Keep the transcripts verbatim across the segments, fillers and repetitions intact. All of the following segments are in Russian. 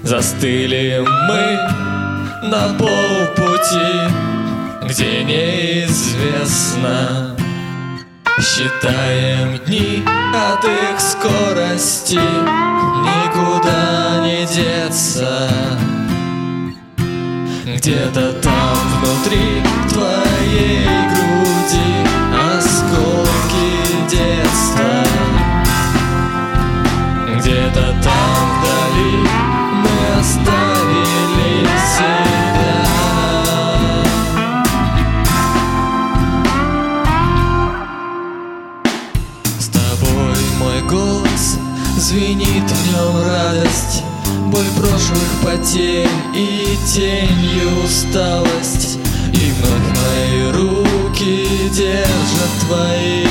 Застыли мы на полпути, где неизвестно. Считаем дни от их скорости, никуда не деться. Где-то там внутри твоей груди осколки детства. Где-то там вдали мы оставили себя. С тобой мой голос звенит, в нем радость, боль прошлых потерь и тенью усталость. И вновь мои руки держат твои.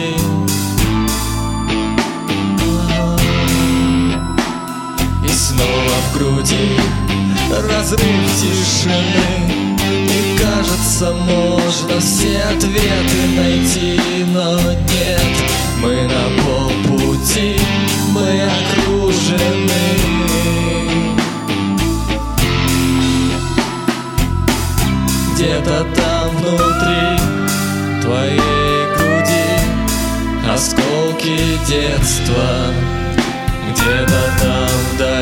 И снова в груди разрыв тишины, и кажется, можно все ответы найти, но нет. Мы на полпути, мы окружены. Где-то там внутри твоей груди осколки детства. Где-то там вдали